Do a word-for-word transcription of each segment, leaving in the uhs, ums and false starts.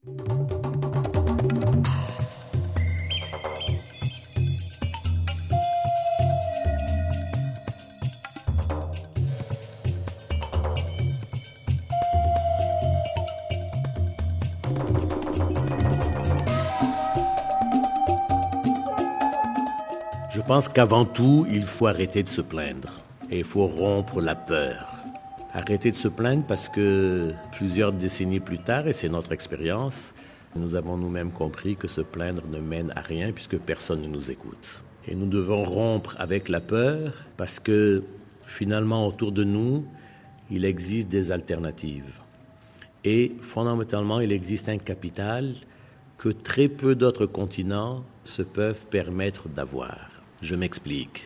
Je pense qu'avant tout, il faut arrêter de se plaindre et il faut rompre la peur. Arrêter de se plaindre parce que plusieurs décennies plus tard, et c'est notre expérience, nous avons nous-mêmes compris que se plaindre ne mène à rien puisque personne ne nous écoute. Et nous devons rompre avec la peur parce que finalement, autour de nous, il existe des alternatives. Et fondamentalement, il existe un capital que très peu d'autres continents se peuvent permettre d'avoir. Je m'explique.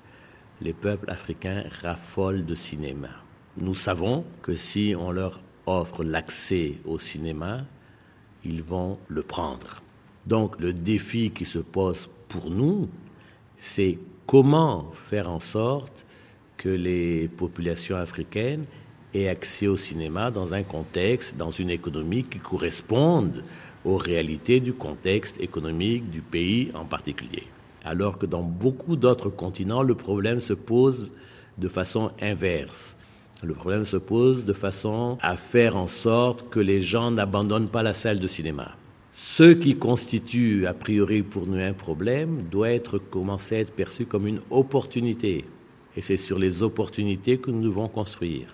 Les peuples africains raffolent de cinéma. Nous savons que si on leur offre l'accès au cinéma, ils vont le prendre. Donc le défi qui se pose pour nous, c'est comment faire en sorte que les populations africaines aient accès au cinéma dans un contexte, dans une économie qui corresponde aux réalités du contexte économique du pays en particulier. Alors que dans beaucoup d'autres continents, le problème se pose de façon inverse. Le problème se pose de façon à faire en sorte que les gens n'abandonnent pas la salle de cinéma. Ce qui constitue a priori pour nous un problème doit être commencé à être perçu comme une opportunité. Et c'est sur les opportunités que nous devons construire.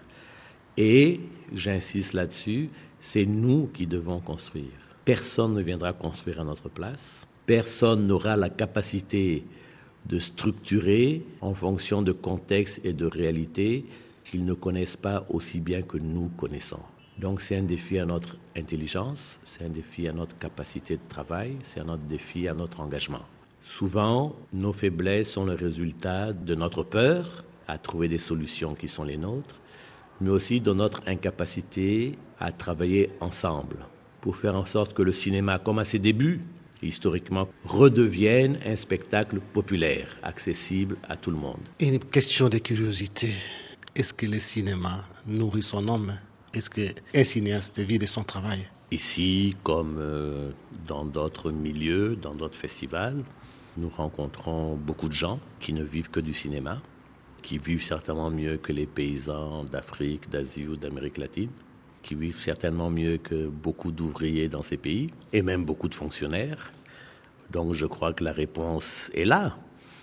Et, j'insiste là-dessus, c'est nous qui devons construire. Personne ne viendra construire à notre place. Personne n'aura la capacité de structurer en fonction de contexte et de réalité qu'ils ne connaissent pas aussi bien que nous connaissons. Donc c'est un défi à notre intelligence, c'est un défi à notre capacité de travail, c'est un autre défi à notre engagement. Souvent, nos faiblesses sont le résultat de notre peur à trouver des solutions qui sont les nôtres, mais aussi de notre incapacité à travailler ensemble pour faire en sorte que le cinéma, comme à ses débuts, historiquement, redevienne un spectacle populaire, accessible à tout le monde. Une question de curiosité. Est-ce que le cinéma nourrit son homme? Est-ce qu'un cinéaste vit de son travail? Ici, comme euh, dans d'autres milieux, dans d'autres festivals, nous rencontrons beaucoup de gens qui ne vivent que du cinéma, qui vivent certainement mieux que les paysans d'Afrique, d'Asie ou d'Amérique latine, qui vivent certainement mieux que beaucoup d'ouvriers dans ces pays, et même beaucoup de fonctionnaires. Donc je crois que la réponse est là.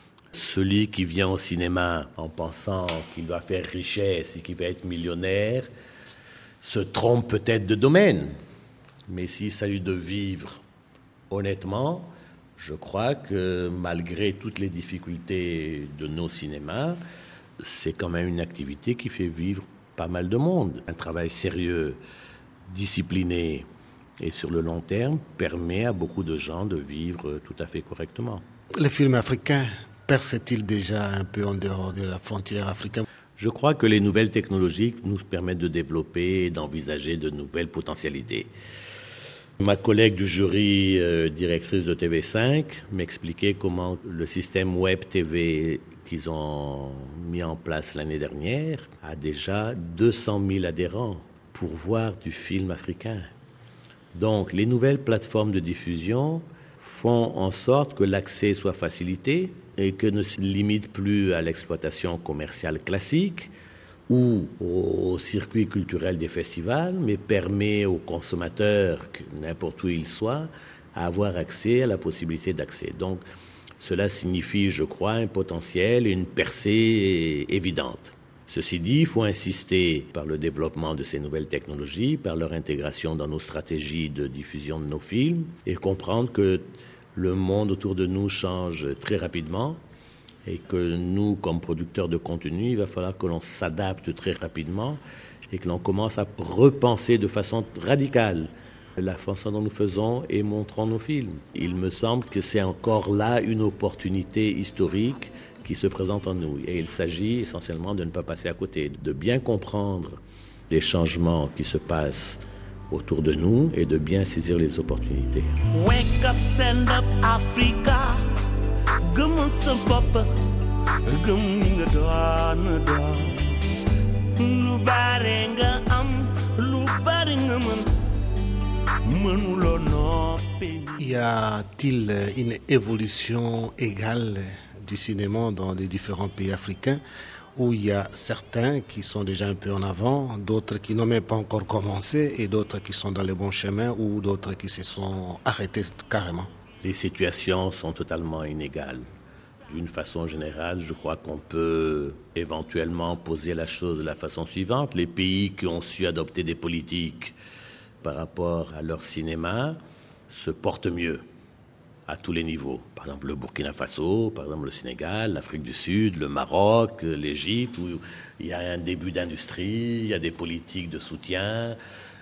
Celui qui vient au cinéma en pensant qu'il va faire richesse et qu'il va être millionnaire se trompe peut-être de domaine. Mais s'il s'agit de vivre honnêtement, je crois que malgré toutes les difficultés de nos cinémas, c'est quand même une activité qui fait vivre pas mal de monde. Un travail sérieux, discipliné et sur le long terme permet à beaucoup de gens de vivre tout à fait correctement. Les films africains percent-ils déjà un peu en dehors de la frontière africaine? Je crois que les nouvelles technologies nous permettent de développer et d'envisager de nouvelles potentialités. Ma collègue du jury, euh, directrice de T V cinq, m'expliquait comment le système Web T V qu'ils ont mis en place l'année dernière a déjà deux cent mille adhérents pour voir du film africain. Donc, les nouvelles plateformes de diffusion font en sorte que l'accès soit facilité et que ne se limite plus à l'exploitation commerciale classique ou au circuit culturel des festivals, mais permet aux consommateurs, n'importe où ils soient, à avoir accès à la possibilité d'accès. Donc, cela signifie, je crois, un potentiel et une percée évidente. Ceci dit, il faut insister par le développement de ces nouvelles technologies, par leur intégration dans nos stratégies de diffusion de nos films, et comprendre que le monde autour de nous change très rapidement et que nous, comme producteurs de contenu, il va falloir que l'on s'adapte très rapidement et que l'on commence à repenser de façon radicale la façon dont nous faisons et montrons nos films. Il me semble que c'est encore là une opportunité historique qui se présente en nous. Et il s'agit essentiellement de ne pas passer à côté, de bien comprendre les changements qui se passent autour de nous et de bien saisir les opportunités. Wake up, stand up, Africa. Gëmal sa bopp, gëm nga doon doon. Lu bare nga am, lu bare nga mën. Y a-t-il une évolution égale du cinéma dans les différents pays africains où il y a certains qui sont déjà un peu en avant, d'autres qui n'ont même pas encore commencé et d'autres qui sont dans le bon chemin ou d'autres qui se sont arrêtés carrément? Les situations sont totalement inégales. D'une façon générale, je crois qu'on peut éventuellement poser la chose de la façon suivante. Les pays qui ont su adopter des politiques par rapport à leur cinéma se portent mieux à tous les niveaux. Par exemple, le Burkina Faso, par exemple le Sénégal, l'Afrique du Sud, le Maroc, l'Égypte, où il y a un début d'industrie, il y a des politiques de soutien.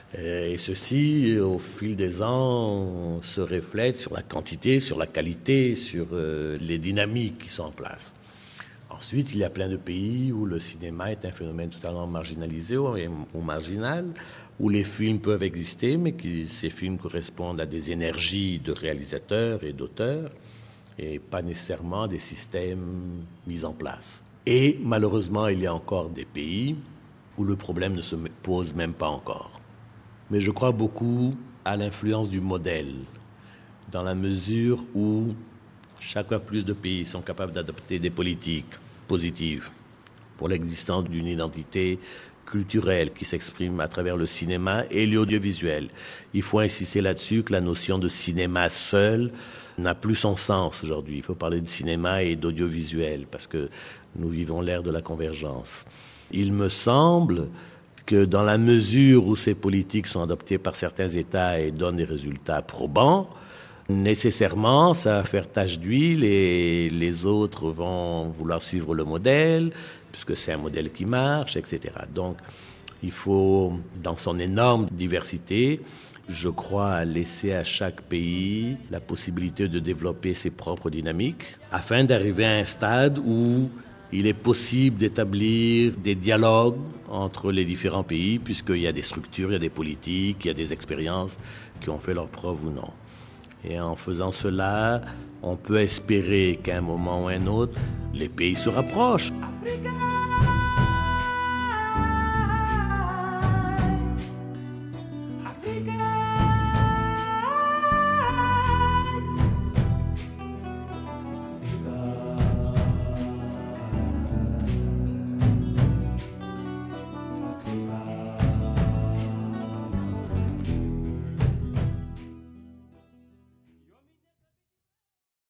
Et ceci, au fil des ans, se reflète sur la quantité, sur la qualité, sur les dynamiques qui sont en place. Ensuite, il y a plein de pays où le cinéma est un phénomène totalement marginalisé ou marginal, où les films peuvent exister, mais que ces films correspondent à des énergies de réalisateurs et d'auteurs, et pas nécessairement des systèmes mis en place. Et malheureusement, il y a encore des pays où le problème ne se pose même pas encore. Mais je crois beaucoup à l'influence du modèle, dans la mesure où chaque fois plus de pays sont capables d'adopter des politiques positives pour l'existence d'une identité culturelle qui s'exprime à travers le cinéma et l'audiovisuel. Il faut insister là-dessus que la notion de cinéma seul n'a plus son sens aujourd'hui. Il faut parler de cinéma et d'audiovisuel parce que nous vivons l'ère de la convergence. Il me semble que dans la mesure où ces politiques sont adoptées par certains États et donnent des résultats probants, nécessairement, ça va faire tache d'huile et les autres vont vouloir suivre le modèle, puisque c'est un modèle qui marche, et cetera. Donc, il faut, dans son énorme diversité, je crois, laisser à chaque pays la possibilité de développer ses propres dynamiques, afin d'arriver à un stade où il est possible d'établir des dialogues entre les différents pays, puisqu'il y a des structures, il y a des politiques, il y a des expériences qui ont fait leur preuve ou non. Et en faisant cela, on peut espérer qu'à un moment ou un autre, les pays se rapprochent. Africa!